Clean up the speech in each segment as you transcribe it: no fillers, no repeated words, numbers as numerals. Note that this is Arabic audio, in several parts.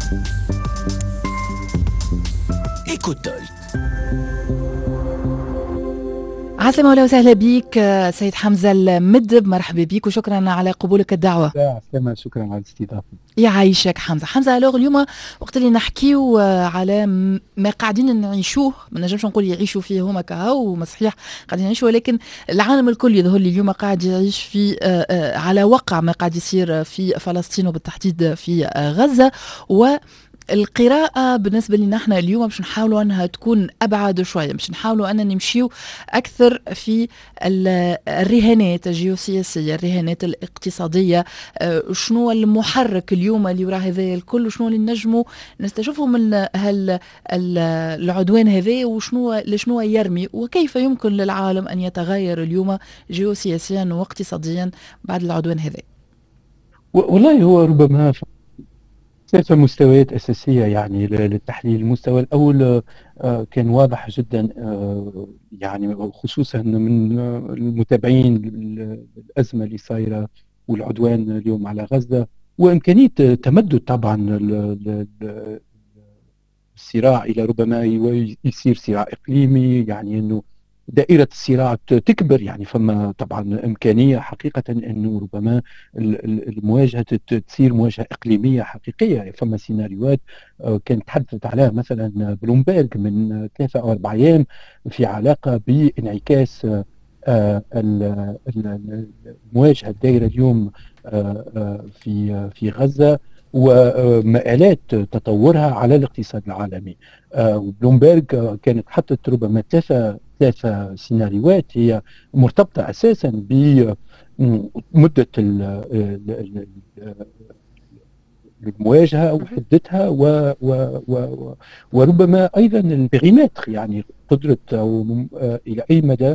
إيكوتول. عسلامة ولا وسهلا بيك سيد حمزة المدب، مرحبا بيك وشكرا على قبولك الدعوة. عسلامة، شكرا على الاستضافة. يعيشك حمزة. الوغ اليوم وقت اللي نحكيو على ما قاعدين نعيشوه، ما نجمش نقول يعيشوا فيه هما كهو ومصحيح قاعدين يعيشوا، ولكن العالم الكل يظهر لي اليوم قاعد يعيش في على وقع ما قاعد يصير في فلسطين وبالتحديد في غزة. القراءة بالنسبة لنا احنا اليوم باش نحاولوا انها تكون ابعد شوية، باش نحاولوا ان نمشيو اكثر في الرهانات الجيوسياسية، الرهانات الاقتصادية. شنو المحرك اليوم اللي وراء هذا الكل، وشنو اللي نجموا نستشوفوا من العدوان هذا، لشنو يرمي، وكيف يمكن للعالم ان يتغير اليوم جيوسياسيا واقتصاديا بعد العدوان هذا. والله هو ربما ثلاث مستويات أساسية يعني للتحليل. المستوى الأول كان واضح جدا، يعني خصوصا من المتابعين الأزمة اللي صايرة والعدوان اليوم على غزة، وإمكانية تمدد طبعا الصراع إلى ربما يصير صراع إقليمي، يعني أنه دائرة الصراع تكبر. يعني فما طبعا إمكانية حقيقة أنه ربما المواجهة تصير مواجهة إقليمية حقيقية. فما سيناريوهات كانت تحدثت عليها مثلا بلومبيرغ من 3 أو 4 أيام في علاقة بانعكاس المواجهة الدائرة اليوم في غزة ومآلات تطورها على الاقتصاد العالمي. بلومبيرغ كانت حطت ربما ثلاثة سيناريوهات هي مرتبطة أساسا بمدة المواجهة وحدتها وربما أيضا البريمتر، يعني قدرة إلى أي مدى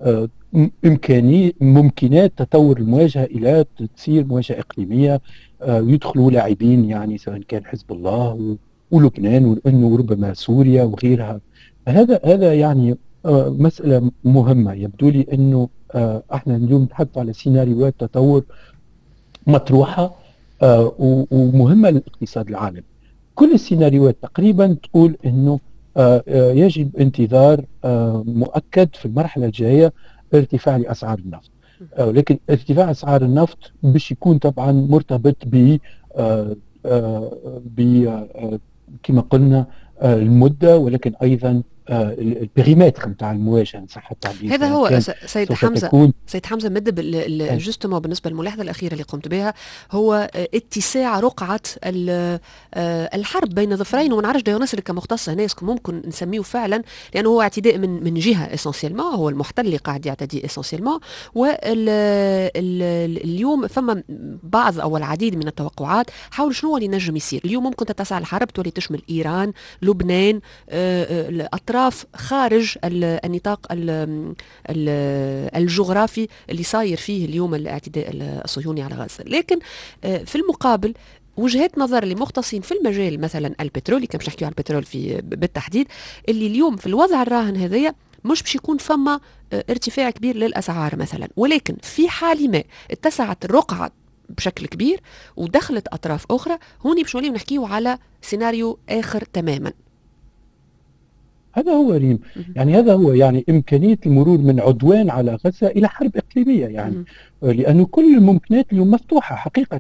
ممكنات تطور المواجهة إلى تصير مواجهة إقليمية يدخلوا لاعبين، يعني سواء كان حزب الله ولبنان وربما سوريا وغيرها. هذا يعني مسألة مهمة. يبدو لي أنه احنا اليوم نتحدث على سيناريوهات تطور مطروحة ومهمة للاقتصاد العالمي. كل السيناريوهات تقريبا تقول أنه يجب انتظار مؤكد في المرحلة الجاية ارتفاع لأسعار النفط. لكن ارتفاع أسعار النفط باش يكون طبعا مرتبط كما قلنا المدة، ولكن أيضا البريمتر نتاع المواجهه ان صح التعبير. هذا هو سيد حمزه مدب جوستومون بالنسبه للملاحظه الاخيره اللي قمت بها، هو اتساع رقعه الحرب بين ظفرين. وما نعرفش الناس اللي كمختص هنا ممكن نسميه فعلا، لانه هو اعتداء من جهه اسونسيلمون، هو المحتل اللي قاعد يعتدي اسونسيلمون. واليوم فما بعض او العديد من التوقعات حول شنو اللي نجم يصير. اليوم ممكن تتسع الحرب تولي تشمل ايران، لبنان، أطراف خارج النطاق الجغرافي اللي صاير فيه اليوم الاعتداء الصهيوني على غزة. لكن في المقابل وجهات نظر لمختصين في المجال مثلا البترولي، كم نحكيو على البترول بالتحديد، اللي اليوم في الوضع الراهن هذايا مش باش يكون فما ارتفاع كبير للأسعار مثلا، ولكن في حال ما اتسعت الرقعة بشكل كبير ودخلت أطراف أخرى، هوني باش نوليو نحكيو على سيناريو آخر تماما. هذا هو ريم، يعني هذا هو يعني إمكانية المرور من عدوان على غزة إلى حرب إقليمية، يعني لأنه كل الممكنات اليوم مفتوحة حقيقة.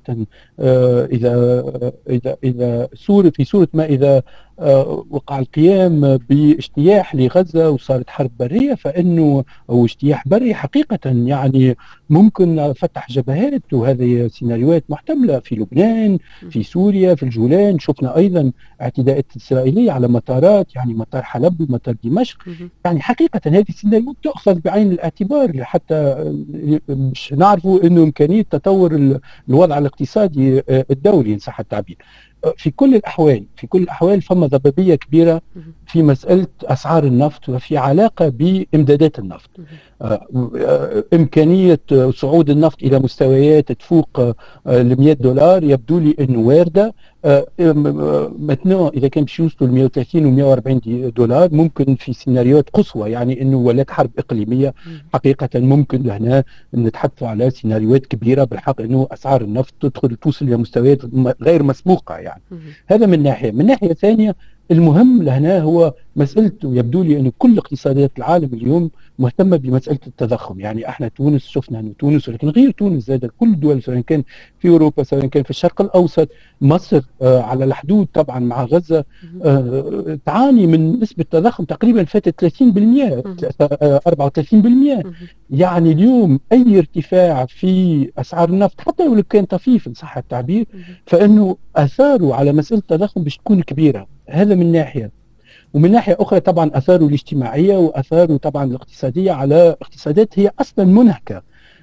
إذا في صورة ما إذا وقع القيام باجتياح لغزة وصارت حرب برية، فإنه أو اجتياح بري حقيقة يعني ممكن فتح جبهات، وهذه سيناريوهات محتملة في لبنان، في سوريا، في الجولان. شفنا أيضا اعتداءات إسرائيلية على مطارات، يعني مطار حلب ومطار دمشق. يعني حقيقة هذه السيناريوهات تأخذ بعين الاعتبار حتى مش نعرفوا أنه إمكانية تطور الوضع الاقتصادي الدولي إن صح التعبير. في كل الأحوال فما ضبابية كبيرة في مسألة أسعار النفط وفي علاقة بإمدادات النفط. إمكانية صعود النفط إلى مستويات تفوق ال $100 يبدو لي أنه واردة. مثلا إذا كان باش يوصلوا ل 130 و 140 دولار ممكن في سيناريوهات قصوى، يعني أنه ولات حرب إقليمية حقيقة، ممكن هنا نتحدثوا على سيناريوهات كبيرة بالحق أنه أسعار النفط توصل إلى مستويات غير مسبوقة يعني. هذا من ناحية. من ناحية ثانية المهم لهنا هو مسألة، يبدو لي أن كل اقتصادات العالم اليوم مهتمة بمسألة التضخم. يعني احنا تونس شفنا أنه تونس، ولكن غير تونس زاد كل الدول سواء كان في أوروبا سواء كان في الشرق الأوسط، مصر على الحدود طبعا مع غزة تعاني من نسبة تضخم تقريبا فاتت 30% 34%. يعني اليوم أي ارتفاع في أسعار النفط حتى لو كان طفيف إن صح التعبير فإنه أثاره على مسألة التضخم باش تكون كبيرة. هذا من ناحية. ومن ناحية أخرى طبعا أثاره الاجتماعية وأثاره طبعا الاقتصادية على اقتصادات هي أصلا منهكة.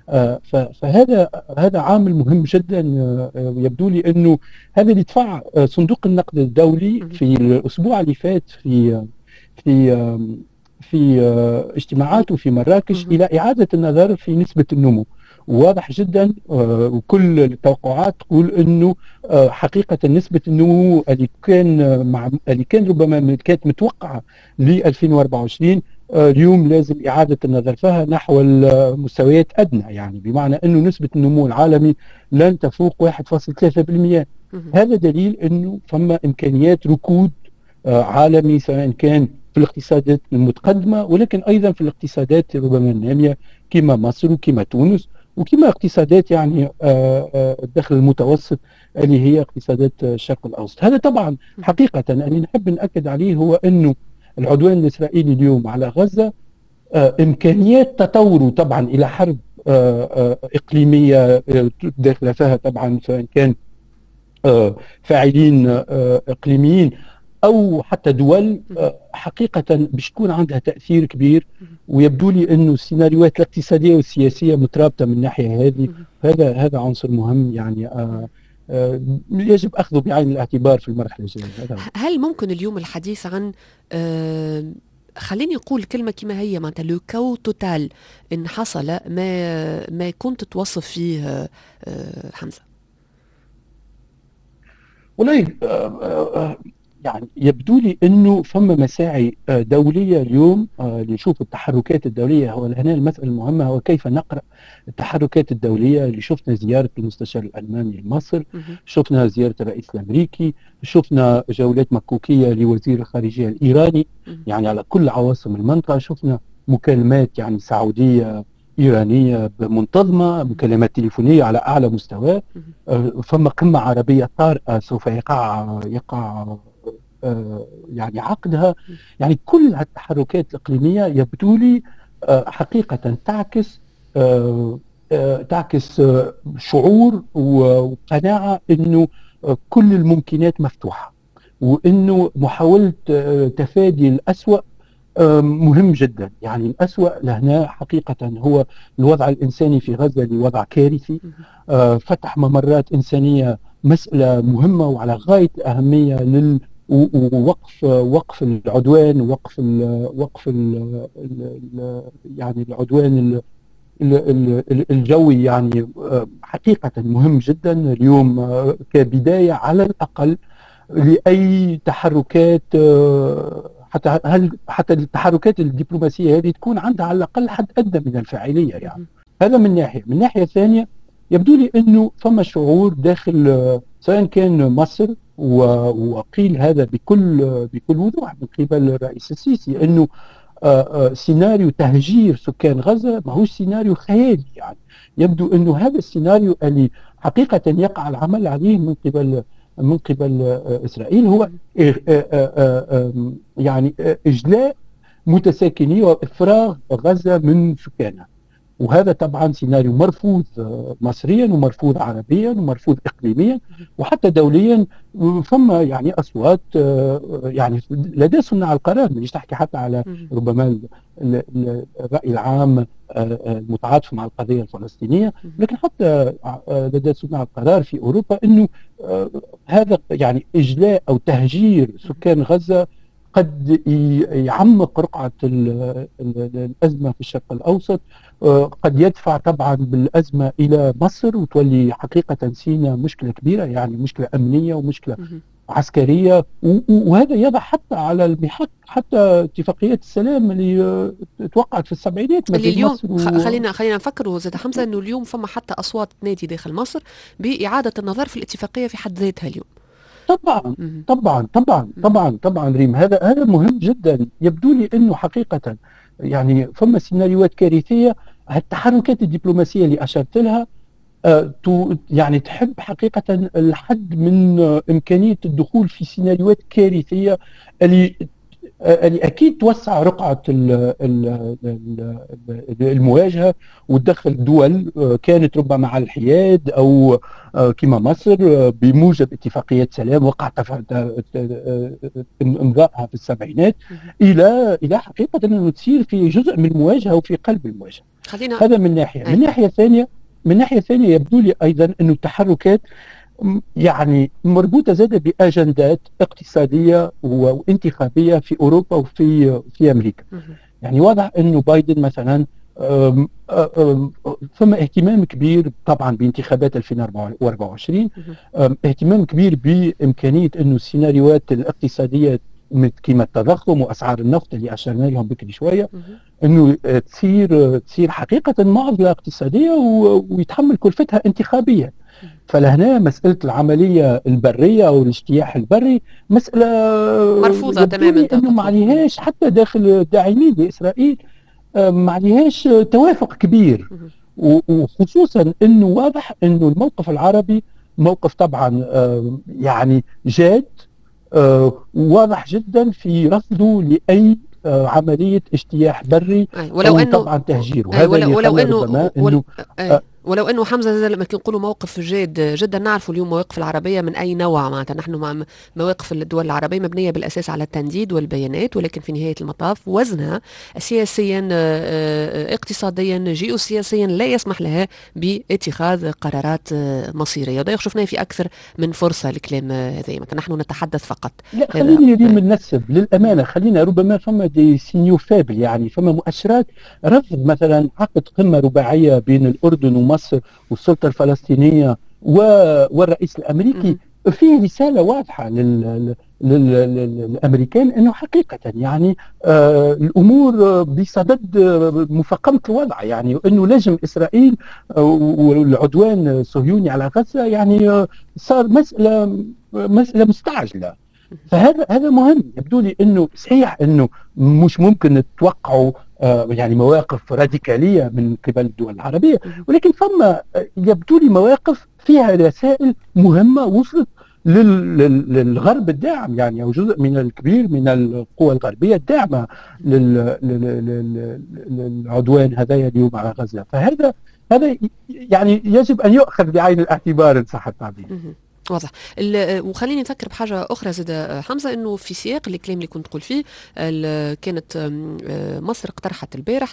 فهذا عامل مهم جدا. يبدو لي أنه هذا اللي دفع صندوق النقد الدولي في الأسبوع اللي فات في اجتماعاته في مراكش إلى إعادة النظر في نسبة النمو. واضح جدا وكل التوقعات تقول انه حقيقه نسبه النمو اللي كان ربما كانت متوقعه ل 2024 اليوم لازم اعاده النظر فيها نحو المستويات ادنى، يعني بمعنى انه نسبه النمو العالمي لن تفوق 1.3%. هذا دليل انه فما امكانيات ركود عالمي سواء كان في الاقتصادات المتقدمه ولكن ايضا في الاقتصادات ربما الناميه كما مصر وكما تونس وكما اقتصادات يعني الدخل المتوسط اللي هي اقتصادات الشرق الأوسط. هذا طبعا حقيقة اللي نحب نأكد عليه هو أنه العدوان الإسرائيلي اليوم على غزة إمكانيات تطوره طبعا إلى حرب إقليمية داخل فيها طبعا سواء كان فاعلين إقليميين أو حتى دول حقيقة باش تكون عندها تأثير كبير. ويبدو لي أنه السيناريوهات الاقتصادية والسياسية مترابطة من الناحية هذه. هذا عنصر مهم يعني يجب أخذه بعين الاعتبار في المرحلة الجاية. هل ممكن اليوم الحديث عن خليني أقول كلمة كما هي معناتها لو كو توتال إن حصل ما كنت توصف فيه حمزة؟ والله يعني يبدو لي انه فما مساعي دوليه اليوم لنشوف التحركات الدوليه. هو هنا المساله المهمه هو كيف نقرا التحركات الدوليه. اللي شفنا زياره المستشار الالماني لمصر، شفنا زياره الرئيس الامريكي، شفنا جولات مكوكيه لوزير الخارجيه الايراني يعني على كل عواصم المنطقه، شفنا مكالمات يعني سعوديه إيرانية منتظمة، مكالمات تليفونية على أعلى مستوى. فما قمة عربية طارئة سوف يقع يعني عقدها. يعني كل التحركات الإقليمية يبدو لي حقيقة تعكس شعور وقناعة أنه كل الممكنات مفتوحة وأنه محاولة تفادي الأسوأ مهم جدا. يعني الأسوأ لهنا حقيقة هو الوضع الإنساني في غزة اللي وضع كارثي. فتح ممرات إنسانية مسألة مهمة وعلى غاية الأهمية ووقف العدوان، وقف يعني العدوان الجوي يعني حقيقة مهم جدا اليوم كبداية على الأقل لأي تحركات حتى التحركات الدبلوماسية هذه تكون عندها على الأقل حد أدنى من الفاعلية يعني. هذا من ناحية. من ناحية ثانية يبدو لي أنه فما شعور داخل سواء كان مصر وقيل هذا بكل وضوح من قبل الرئيس السيسي أنه سيناريو تهجير سكان غزة ما هوش سيناريو خيالي. يعني يبدو أنه هذا السيناريو اللي حقيقة يقع العمل عليه من قبل إسرائيل هو يعني إجلاء متساكني وإفراغ غزة من سكانها. وهذا طبعا سيناريو مرفوض مصريا ومرفوض عربيا ومرفوض إقليميا وحتى دوليا. ثم يعني أصوات يعني لدى صناع القرار، مش تحكي حتى على ربما الرأي العام المتعاطف مع القضية الفلسطينية، لكن حتى لدى صناع القرار في أوروبا أنه هذا يعني إجلاء أو تهجير سكان غزة قد يعمق رقعة الأزمة في الشرق الأوسط، قد يدفع طبعا بالأزمة إلى مصر وتولي حقيقة سيناء مشكلة كبيرة، يعني مشكلة أمنية ومشكلة عسكرية، وهذا يضع حتى على المحك حتى اتفاقيات السلام اللي توقعت في السبعينات ما اللي بين اليوم مصر خلينا نفكروا زاد حمزة انه اليوم فما حتى اصوات تنادي داخل مصر باعادة النظر في الاتفاقية في حد ذاتها اليوم. طبعا مهم. طبعا طبعا طبعا طبعا ريم، هذا مهم جدا. يبدو لي انه حقيقة يعني فما سيناريوهات كارثية. التحركات الدبلوماسية اللي اشرت لها يعني تحب حقيقة الحد من إمكانية الدخول في سيناريوهات كارثية اللي أكيد توسع رقعة المواجهة وتدخل دول كانت ربما على الحياد أو كما مصر بموجب اتفاقيات سلام وقعت إمضائها في السبعينات إلى حقيقة أنه تصير في جزء من المواجهة وفي قلب المواجهة. هذا من ناحية. من ناحية ثانية يبدو لي أيضا أن التحركات يعني مربوطة زادة بأجندات اقتصادية وانتخابية في أوروبا وفي أمريكا. يعني واضح أنه بايدن مثلا فما اهتمام كبير طبعا بانتخابات 2024، اهتمام كبير بإمكانية أنه السيناريوهات الاقتصادية كما التضخم وأسعار النفط اللي أشرنا لهم بكري شوية أنه تصير حقيقة معضلة اقتصادية ويتحمل كلفتها انتخابيا. فلهنا مسألة العملية البرية أو الاجتياح البري مسألة مرفوضة تماما، إنه ما عليهاش حتى داخل الداعمين لإسرائيل ما عليهاش توافق كبير، وخصوصا إنه واضح إنه الموقف العربي موقف طبعا يعني جاد واضح جدا في رفضه لأي عملية اجتياح بري ولو أو أنه طبعا تهجيره. هذا ولو انه حمزه لما نقولوا موقف جاد جدا، نعرفوا اليوم مواقف العربيه من اي نوع. معناتها نحن مع مواقف الدول العربيه مبنيه بالاساس على التنديد والبيانات، ولكن في نهايه المطاف وزنها سياسيا اقتصاديا جيوسياسيا لا يسمح لها باتخاذ قرارات مصيريه. وده شفناه في اكثر من فرصه الكلام هذا. نحن نتحدث فقط. لا خليني اليوم ننسب للامانه، خلينا ربما فما دي سينيو فابل، يعني فما مؤشرات رفض مثلا عقد قمه رباعيه بين الاردن ومصر والسلطه الفلسطينيه والرئيس الامريكي. فيه رساله واضحه للامريكان انه حقيقه يعني الامور بصدد مفاقمه الوضع، يعني انه لجم اسرائيل والعدوان الصهيوني على غزه يعني صار مساله مستعجله. فهذا مهم. يبدو لي انه صحيح انه مش ممكن تتوقعوا يعني مواقف راديكاليه من قبل الدول العربيه، ولكن فما يبدو لي مواقف فيها رسائل مهمه وصلت للغرب الداعم، يعني او جزء من الكبير من القوى الغربيه الداعمه للعدوان هذايا اليوم على غزه. فهذا يعني يجب ان يؤخذ بعين الاعتبار ان صح التعبير. واضح. وخليني نفكر بحاجه اخرى زاد حمزه، انه في سياق الكلام اللي كنت تقول فيه كانت مصر اقترحت البارح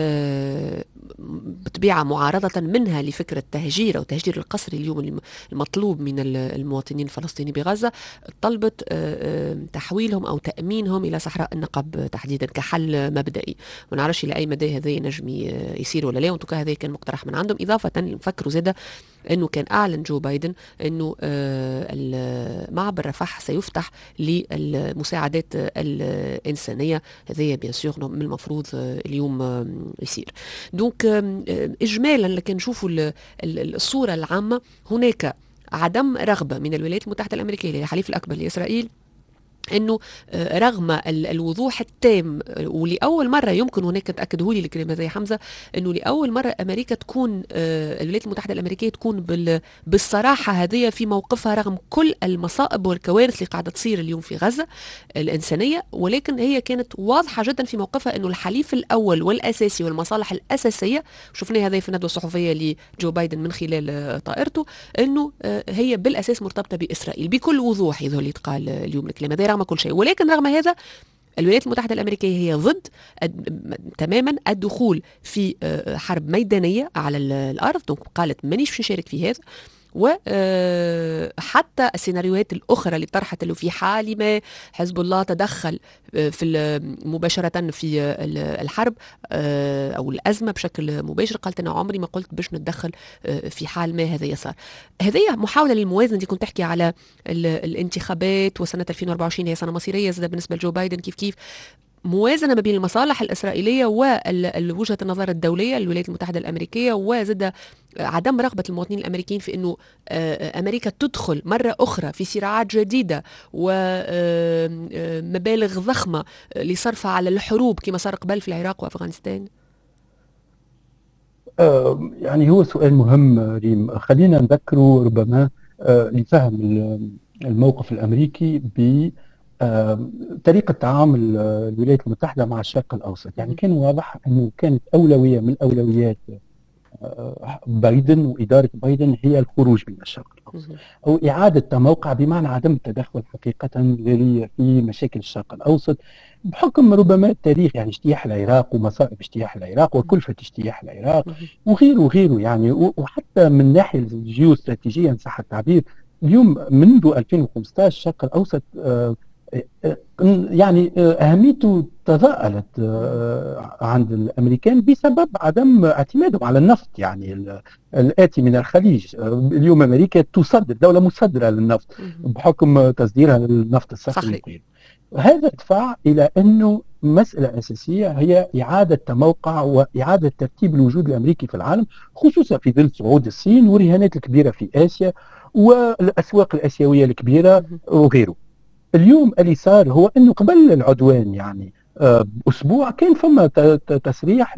بطبيعه معارضه منها لفكره تهجير او تهجير القسري اليوم المطلوب من المواطنين الفلسطينيين بغزه، طلبت تحويلهم او تامينهم الى صحراء النقب تحديدا كحل مبدئي. ما نعرفش الى اي مدى هذا ينجم يصير ولا لا، وانتو هذا كان مقترح من عندهم. اضافه نفكروا زاده انه كان اعلن جو بايدن انه معبر رفح سيفتح للمساعدات الانسانيه. هذه بيان سور من المفروض اليوم يصير. دونك اجمالا لكن نشوفوا الصوره العامه، هناك عدم رغبه من الولايات المتحده الامريكيه الحليف الاكبر لاسرائيل انه رغم الوضوح التام، ولاول مره يمكن هناك تاكدوا لي الكلام هذا يا حمزه، انه لاول مره امريكا تكون الولايات المتحده الامريكيه تكون بالصراحه هذه في موقفها رغم كل المصائب والكوارث اللي قاعده تصير اليوم في غزه الانسانيه، ولكن هي كانت واضحه جدا في موقفها انه الحليف الاول والاساسي والمصالح الاساسيه، شفنا هذا في الندوه الصحفيه لجو بايدن من خلال طائرته، انه هي بالاساس مرتبطه باسرائيل بكل وضوح. يظهر لي يتقال اليوم الكلام هذا رغم كل شيء، ولكن رغم هذا الولايات المتحدة الأمريكية هي ضد تماما الدخول في حرب ميدانية على الأرض. دونك قالت مانيش باش نشارك في هذا، وحتى السيناريوهات الأخرى اللي طرحت اللي في حال ما حزب الله تدخل مباشرة في الحرب أو الأزمة بشكل مباشر، قالت أنا عمري ما قلت باش نتدخل في حال ما هذا يصير. هذه محاولة للموازنة. دي كنت تحكي على الانتخابات وسنة 2024 هي سنة مصيرية زاد بالنسبة لجو بايدن، كيف موازنة ما بين المصالح الإسرائيلية ووجهة النظر الدولية للولايات المتحدة الأمريكية، وزاد عدم رغبة المواطنين الأمريكيين في أنه أمريكا تدخل مرة أخرى في صراعات جديدة ومبالغ ضخمة لصرفها على الحروب كما صار قبل في العراق وأفغانستان. يعني هو سؤال مهم ريم. خلينا نذكره ربما لفهم الموقف الأمريكي ب طريقة تعامل الولايات المتحدة مع الشرق الأوسط. يعني كان واضح أنه كانت أولوية من أولويات بايدن وإدارة بايدن هي الخروج من الشرق الأوسط أو إعادة تموقع، بمعنى عدم التدخل حقيقة في مشاكل الشرق الأوسط بحكم ربما التاريخ، يعني اجتياح العراق ومصائب اجتياح العراق وكلفة اجتياح العراق وغيره وغيره. يعني وحتى من ناحية الجيوستراتيجية إن صح التعبير، اليوم منذ 2015 الشرق الأوسط يعني أهميته تضاءلت عند الأمريكان بسبب عدم اعتمادهم على النفط، يعني الآتي من الخليج. اليوم أمريكا تصدر، دولة مصدرة للنفط بحكم تصديرها للنفط الصخري. هذا دفع إلى أنه مسألة أساسية هي إعادة تموقع وإعادة ترتيب الوجود الأمريكي في العالم، خصوصا في ظل صعود الصين والرهانات الكبيرة في آسيا والأسواق الآسيوية الكبيرة وغيره. اليوم اللي صار هو أنه قبل العدوان يعني بأسبوع كان فما تصريح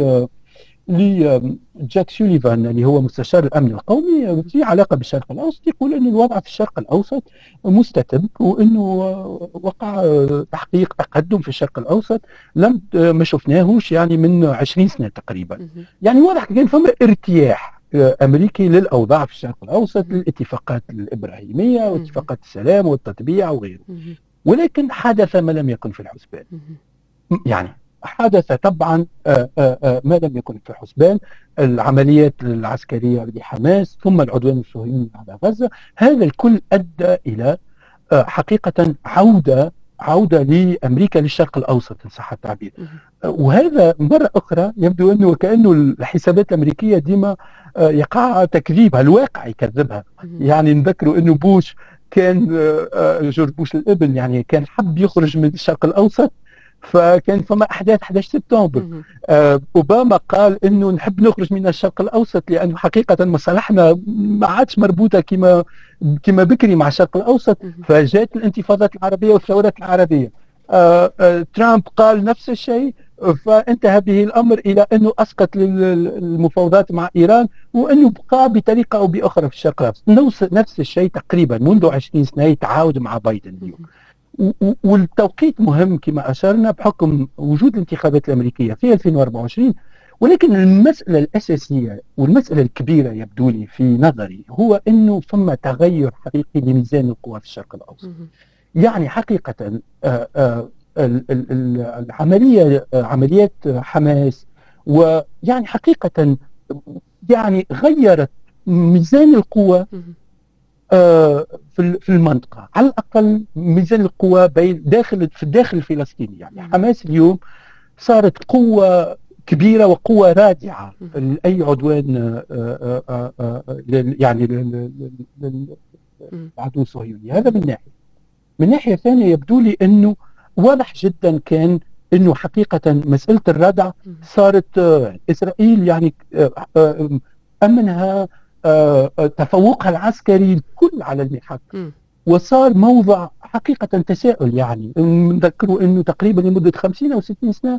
جاك سوليفان اللي هو مستشار الأمن القومي في علاقة بالشرق الأوسط، يقول أن الوضع في الشرق الأوسط مستتب وأنه وقع تحقيق تقدم في الشرق الأوسط ما شفناهوش يعني من 20 سنة تقريبا. يعني واضح كان فما ارتياح أمريكي للأوضاع في الشرق الأوسط، للاتفاقات الإبراهيمية واتفاقات السلام والتطبيع وغيره. ولكن حدث ما لم يكن في الحسبان. يعني حدث طبعا ما لم يكن في الحسبان، العمليات العسكرية لحماس ثم العدوان الصهيوني على غزة. هذا الكل أدى إلى حقيقة عودة لأمريكا للشرق الأوسط إن صح التعبير. وهذا مرة أخرى يبدو أنه وكأنه الحسابات الأمريكية ديما يقع تكذيبها، الواقع يكذبها. يعني نذكروا أنه بوش كان جورج بوش الابن يعني كان حب يخرج من الشرق الأوسط، فكان فما أحداث 11 سبتمبر. أوباما قال أنه نحب نخرج من الشرق الأوسط لأنه حقيقة مصالحنا ما عادش مربوطة كما بكري مع الشرق الأوسط، فجاءت الانتفاضات العربية والثورات العربية. ترامب قال نفس الشيء، فانتهى به الأمر إلى أنه أسقط المفاوضات مع إيران وأنه بقى بطريقة أو بأخرى في الشرق الأوسط. نفس الشيء تقريبا منذ 20 سنة يتعاود مع بايدن اليوم. والتوقيت مهم كما أشرنا بحكم وجود الانتخابات الأمريكية في 2024. ولكن المسألة الأساسية والمسألة الكبيرة يبدو لي في نظري هو أنه ثم تغير حقيقي لميزان القوى في الشرق الأوسط. يعني حقيقة عمليات حماس ويعني حقيقة يعني غيرت ميزان القوى في المنطقة، على الأقل ميزان القوى في الداخل الفلسطيني. يعني حماس اليوم صارت قوة كبيرة وقوة رادعة لأي عدوان يعني للعدو الصهيوني. هذا من ناحية. من ناحية ثانية يبدو لي أنه واضح جدا كان أنه حقيقة مسألة الردع صارت إسرائيل يعني أمنها تفوقها العسكري الكل على المحك، وصار موضع حقيقة تساؤل. يعني نذكروا أنه تقريبا لمدة 50 أو 60 سنة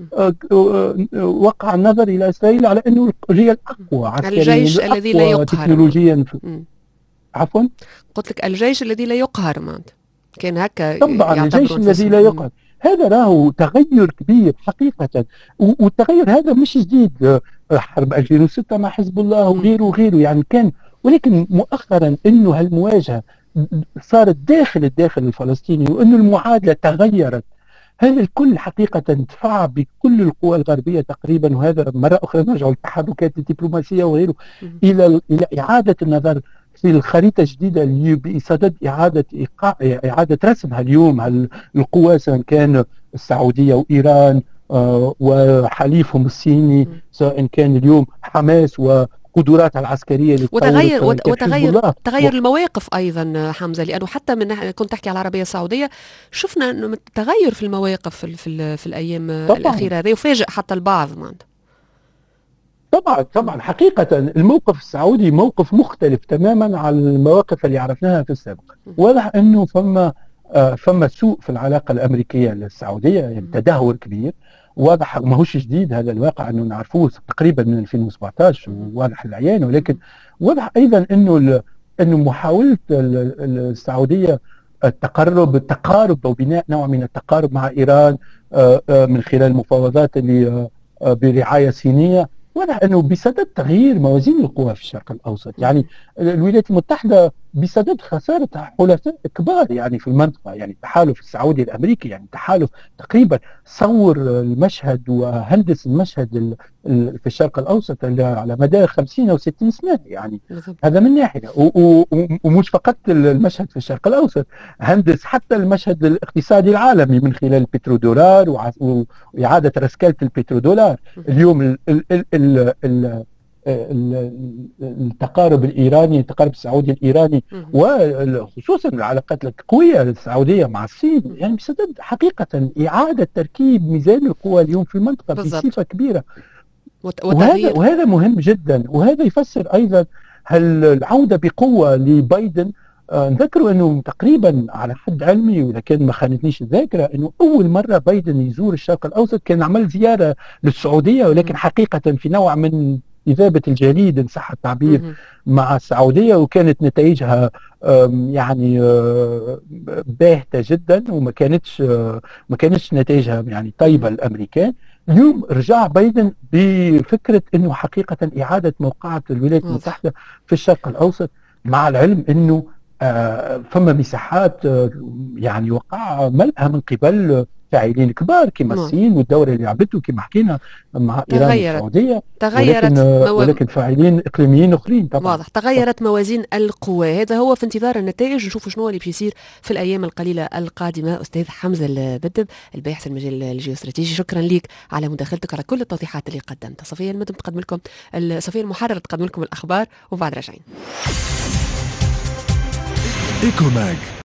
وقع النظر إلى إسرائيل على أنه هي الأقوى عسكريا، الجيش الذي لا يقهر تكنولوجيا. عفوا، قلت لك الجيش الذي لا يقهر كان هكا طبعا الجيش الذي لا يقهر. هذا راهو تغير كبير حقيقة، والتغير هذا مش جديد. حرب 2006 مع حزب الله وغيره يعني كان، ولكن مؤخرا انه هالمواجهة صارت داخل الفلسطيني وانه المعادلة تغيرت. هذا الكل حقيقة دفع بكل القوى الغربية تقريبا، وهذا مرة أخرى نرجع للتحركات الدبلوماسية وغيره إلى إعادة النظر في الخريطة الجديدة اللي بصدد إعادة رسمها اليوم القوى، سواء كان السعودية وإيران وحليفهم الصيني، سواء كان اليوم حماس وقدراتها العسكرية اللي وتغير المواقف أيضا حمزة، لأنه حتى من كنت تحكي على العربية السعودية شفنا أنه تغير في المواقف في الأيام الأخيرة هذه، وفاجئ حتى البعض. طبعا حقيقة الموقف السعودي موقف مختلف تماما عن المواقف اللي عرفناها في السابق. واضح أنه فما سوء في العلاقة الأمريكية السعودية، يعني تدهور كبير واضح، ما هوش جديد هذا الواقع أنه نعرفوه تقريبا من 2017 وواضح العيان، ولكن واضح أيضا أنه محاولة السعودية التقارب وبناء نوع من التقارب مع إيران من خلال المفاوضات اللي برعاية صينية، واضح أنه بصدد تغيير موازين القوى في الشرق الأوسط. يعني الولايات المتحدة بصدد خسارة حلفاء كبار يعني في المنطقة، يعني التحالف السعودي الأمريكي، يعني تحالف تقريبا صور المشهد وهندس المشهد في الشرق الأوسط على مدار 50 أو 60 سنة يعني. هذا من ناحية، ومش فقط المشهد في الشرق الأوسط، هندس حتى المشهد الاقتصادي العالمي من خلال البترودولار وإعادة رسكلة البترودولار. اليوم التقارب الإيراني، التقارب السعودي الإيراني، وخصوصا العلاقات القوية السعودية مع الصين، يعني بصدد حقيقة إعادة تركيب ميزان القوى اليوم في المنطقة بصفة كبيرة. وهذا مهم جدا، وهذا يفسر أيضا العودة بقوة لبايدن. نذكروا أنه تقريبا على حد علمي، وإذا كان ما خانتنيش الذاكرة، أنه أول مرة بايدن يزور الشرق الأوسط كان عمل زيارة للسعودية، ولكن حقيقة في نوع من إذابة الجليد إن صح التعبير مع السعودية، وكانت نتائجها يعني باهتة جدا، وما كانتش نتائجها يعني طيبة للأمريكان. اليوم رجع بايدن بفكرة أنه حقيقة إعادة موقعة الولايات المتحدة في الشرق الأوسط، مع العلم أنه فما مساحات يعني وقع ملأها من قبل فاعلين كبار كما الصين والدور اللي لعبته كما حكينا مع إيران والسعودية، ولكن فاعلين إقليميين آخرين طبعا. واضح تغيرت موازين القوى. هذا هو في انتظار النتائج، نشوف شنو اللي بيصير في الأيام القليلة القادمة. أستاذ حمزة البدب الباحث في المجال الجيوستراتيجي، شكرا لك على مداخلتك، على كل التوضيحات اللي قدمتها. صفية المدن تقدم لكم صفية المحرر تقدم لكم الأخبار، وبعد راجعين. إيكوماج